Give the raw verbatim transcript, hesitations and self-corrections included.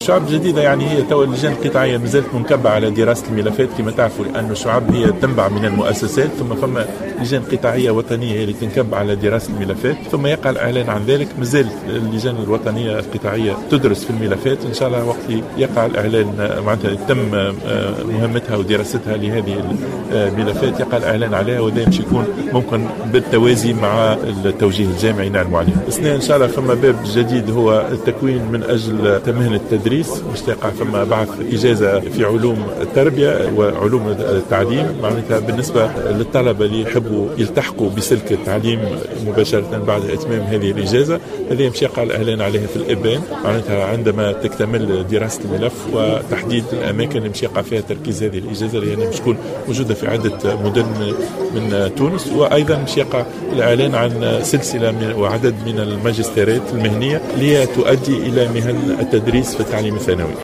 شعب جديدة يعني هي تو اللجان القطاعية مازالت منكبة على دراسة الملفات كما تعرفوا، لأن الشعب هي تنبع من المؤسسات، ثم فما لجان قطاعية وطنية هي اللي تنكب على دراسة الملفات، ثم يقع الإعلان عن ذلك. مازال اللجان الوطنية القطاعية تدرس في الملفات، إن شاء الله وقت يقع الإعلان معناتها تم مهمتها ودراستها لهذه الملفات يقع الإعلان عليها، وده يمشي يكون ممكن بالتوازي مع التوجيه الجامعي نعلموا عليه. اثنين إن شاء الله فما باب جديد هو التكوين من أجل مهنة التدريس، مش تقع فما بعث إجازة في علوم التربية وعلوم التعليم، معناتها بالنسبة للطلبة اللي يحبوا يلتحقوا بسلك التعليم مباشرة بعد إتمام هذه الإجازة. هذه يمشي يقع الإعلان عليها في الإبان، معناتها عندما تكتمل دراسة الملف وتحديد الأماكن اللي يمشي يقع فيها تركيز هذه الإجازة، لأنها مش تكون موجودة في عدة مدن من تونس. وأيضا مش يقع الإعلان عن سلسلة من وعدد من الماجستيرات المهنية اللي تؤدي إلى مهن التدريس في التعليم الثانوي.